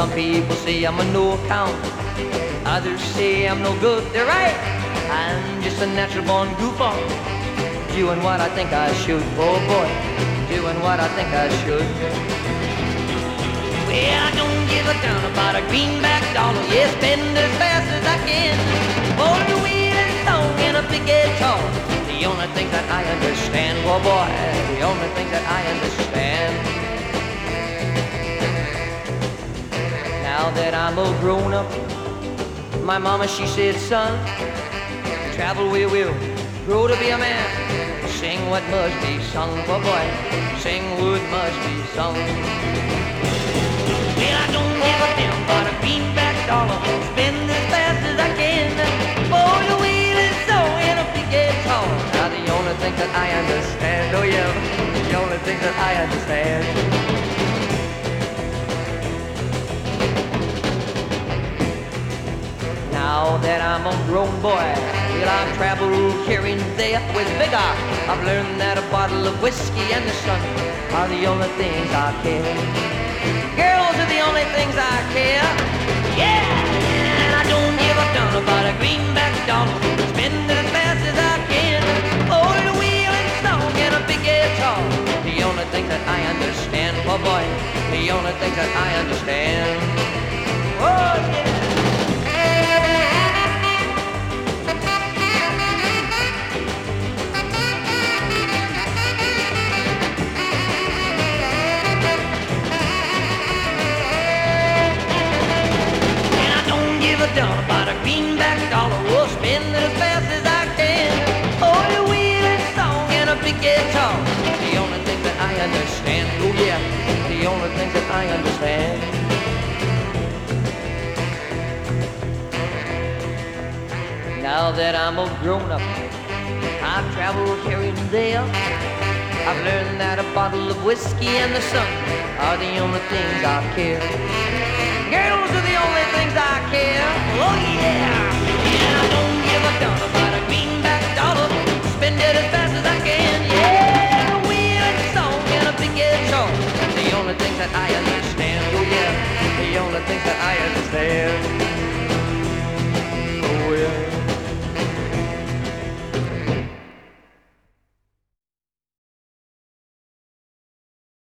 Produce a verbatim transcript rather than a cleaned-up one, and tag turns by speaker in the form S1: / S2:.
S1: Some people say I'm a no account, others say I'm no good. They're right, I'm just a natural born goofball, doing what I think I should. Oh boy, doing what I think I should. Well, I don't give a damn about a greenback dollar. Yeah, spend as fast as I can. All the wheel and song and a big guitar, the only thing that I understand. Oh boy, the only thing that I understand. Now that I'm all grown up, my mama, she said, son, travel we will, grow to be a man. Sing what must be sung, oh boy, sing what must be sung. Well, I don't give a damn about a greenback dollar, spend as fast as I can. For the wheel is so in a big guitar. Now the only thing that I understand, oh yeah, the only thing that I understand. Now that I'm a grown boy, well, I've traveled here and there with vigor. I've learned that a bottle of whiskey and the sun are the only things I care. Girls are the only things I care. Yeah, and I don't give a darn about a greenback dollar, spend it as fast as I can. Oh, the wheel and song and a big guitar, the only thing that I understand. Oh boy, the only thing that I understand. Oh yeah. Down about a greenback dollar, we'll spend it as fast as I can. Oh, the wheel and song and a big guitar, the only thing that I understand. Oh yeah, the only thing that I understand. Now that I'm all grown up, I've traveled here and there. I've learned that a bottle of whiskey and the sun are the only things I care. Girls are the only things I care. Oh yeah, and I don't give a darn about a greenback dollar, spend it as fast as I can. Yeah, a weird song and a big guitar, the only things that I understand. Oh yeah, the only things that I understand.